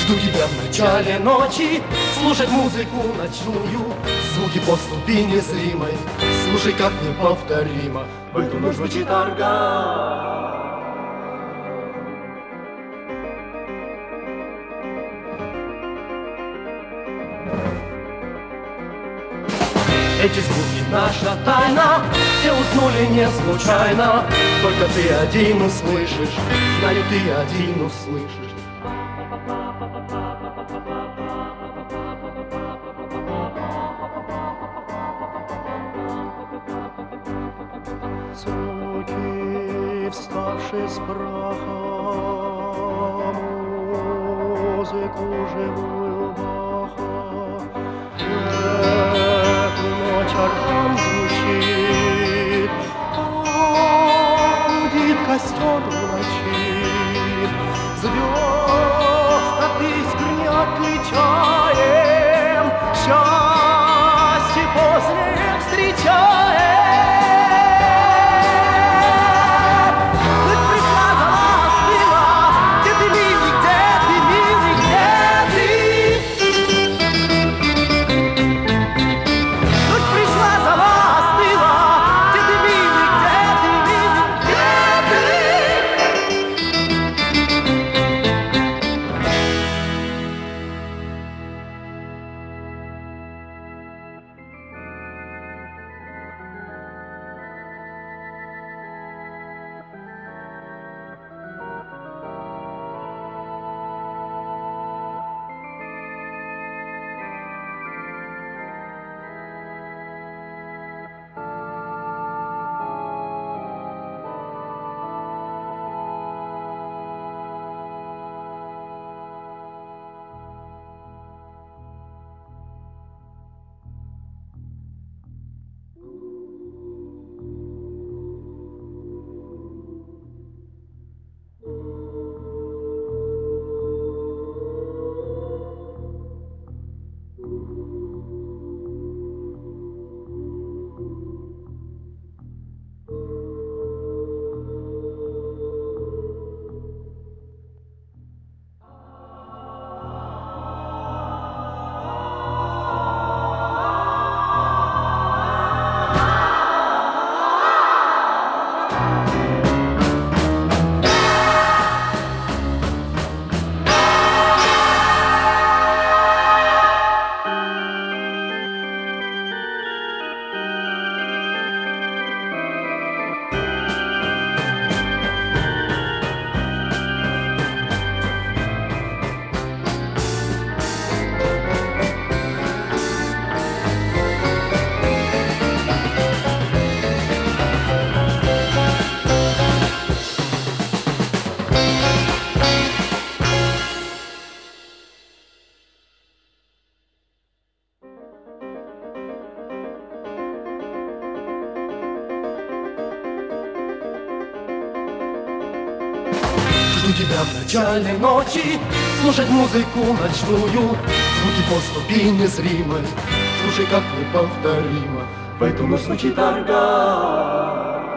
Жду тебя в начале ночи, слушать музыку ночную, звуки поступи незримой, слушай, как неповторимо в эту ночь звучит орган. Эти звуки наша тайна, все уснули не случайно, только ты один услышишь, знаю, ты один услышишь. Звуки, вставшие с праха, музыку живую Баха. Эту ночь орган звучит, гудит костер в ночи. Звезд от искр отличаем, счастье позднее встречаем. Жду тебя в начале ночи, слушать музыку ночную, звуки поступи незримой, слушай, как неповторимо в эту ночь звучит орган.